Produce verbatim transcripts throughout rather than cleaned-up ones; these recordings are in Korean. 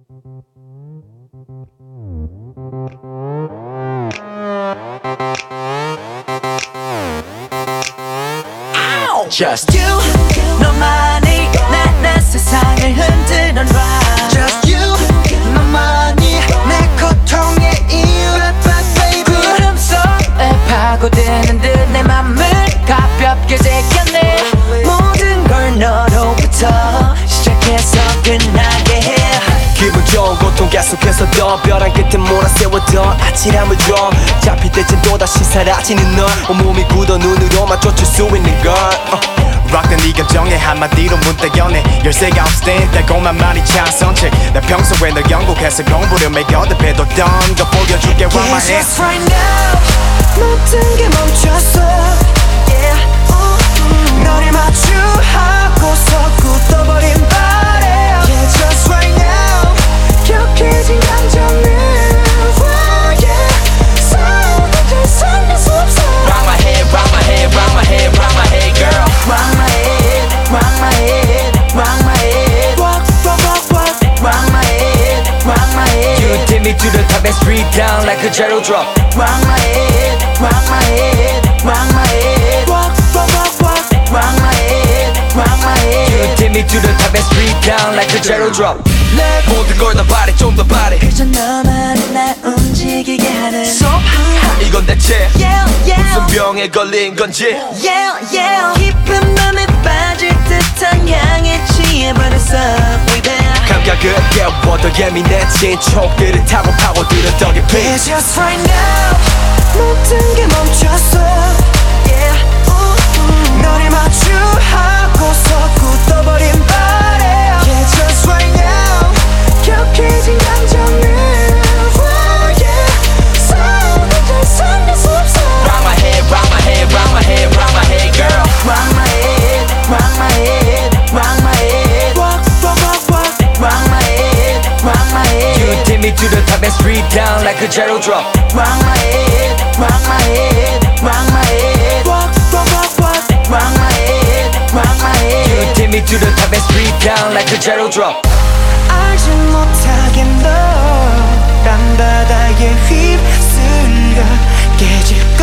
Just you, 너만이 내, 내 세상을 흔드는 ride. Just you, 너만이 내 고통의 이유. 구름 속에 파고드는 듯 내 맘을 가볍게 제껴내. 모든 걸 너로부터 시작해서 끝나게 해. 기분 좋은 고통 계속해서 더 벼랑 끝에 몰아세웠던 아찔함을 줘. 잡힐 때쯤 또다시 사라지는 널 온몸이 굳어 눈으로만 쫓을 수 있는 걸. uh. Rock 네 감정에 한마디로 문득 연해 열쇠가 없을 달콤한 말이 찬성책. 나 평소에 널 영국에서 공부를 매겨도 배도 던져 보여줄게. Rock my Yeah, hand just right now 모든 게 멈췄어. Yeah, uh, 너를 마주하고서 굳어버린 발에. Yeah, just right now 격해진 감정을. Oh, yeah, 싸우는데 살릴 수 없어. Rock my head, rock my head, rock my head, rock my head, girl. Rock my head, rock my head, rock my head. Walk, walk, walk, walk. Rock my head, rock my head. You take me to the top and straight down like a gyro drop. Rock my head, rock my head, rock my head. Walk, walk, walk, walk. Rock my head, rock my head. You take me to the top and straight down like a gyro drop. 모든 걸 다 바래 좀 더 바래. 그저 너만은 날 움직이게 하는 So high. 이건 대체 Yeah, yeah. 무슨 병에 걸린 건지. Yeah, yeah. 깊은 맘에 빠질 듯한 향에 취해버렸어, baby. 감각을 깨워 더 예민해진 촉들을 타고 파고들어 더 깊이. Yeah, just right now 모든 게 멈췄어. Yeah, uh, 너를 마주하고서 굳어버린 발에. Yeah, just right now 격해진 감정을. Oh, yeah, 싸우는데 살릴 수 없어. Rock my head, rock my head, rock my head, rock my head, girl. Rock my head, rock my head, rock my head. Walk, walk, walk, walk. Rock my head, rock my head. You take me to the top and straight down like a gyro drop. Rock my head, rock my head, rock my head. Walk, walk, walk, walk. Rock my head, rock my head. You take me to the top and straight down like a gyro drop. 알지 못하게 너란 바다에 휩쓸려 깨질 것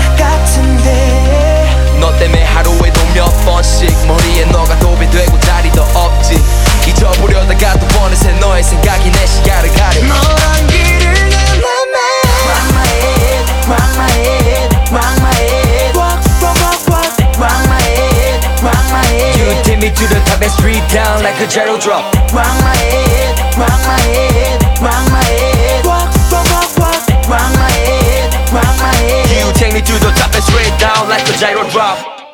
같은데. 너 때문에 하루에도 몇 번씩 머리에 너가 도배되고 자리도 없지. 잊어보려다가도 어느새 너의 생각이 내 시야를 가려. 너란 길을 내 맘에. Rock my head, rock my head, rock my head. Walk, walk, walk, walk. Rock my head, rock my head. You take me to the top and straight down like a gyro drop. Rock my head, rock my head, rock my head. Walk, walk, walk, walk. Rock my head, rock my head. You take me to the top and straight down like a gyro drop.